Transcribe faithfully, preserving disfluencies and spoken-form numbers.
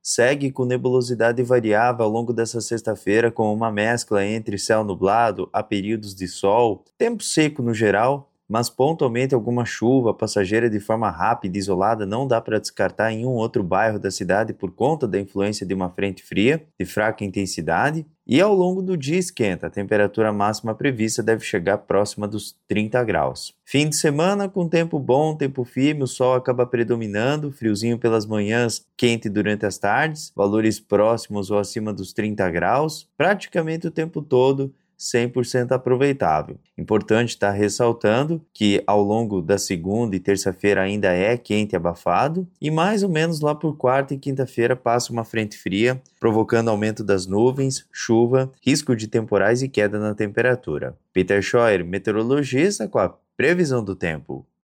segue com nebulosidade variável ao longo dessa sexta-feira, com uma mescla entre céu nublado a períodos de sol, tempo seco no geral, mas pontualmente alguma chuva passageira de forma rápida e isolada. Não dá para descartar em um outro bairro da cidade por conta da influência de uma frente fria de fraca intensidade. E ao longo do dia esquenta, a temperatura máxima prevista deve chegar próxima dos trinta graus. Fim de semana com tempo bom, tempo firme, o sol acaba predominando, friozinho pelas manhãs, quente durante as tardes, valores próximos ou acima dos trinta graus, praticamente o tempo todo cem por cento aproveitável. Importante estar ressaltando que ao longo da segunda e terça-feira ainda é quente e abafado, e mais ou menos lá por quarta e quinta-feira passa uma frente fria, provocando aumento das nuvens, chuva, risco de temporais e queda na temperatura. Peter Scheuer, meteorologista, com a previsão do tempo.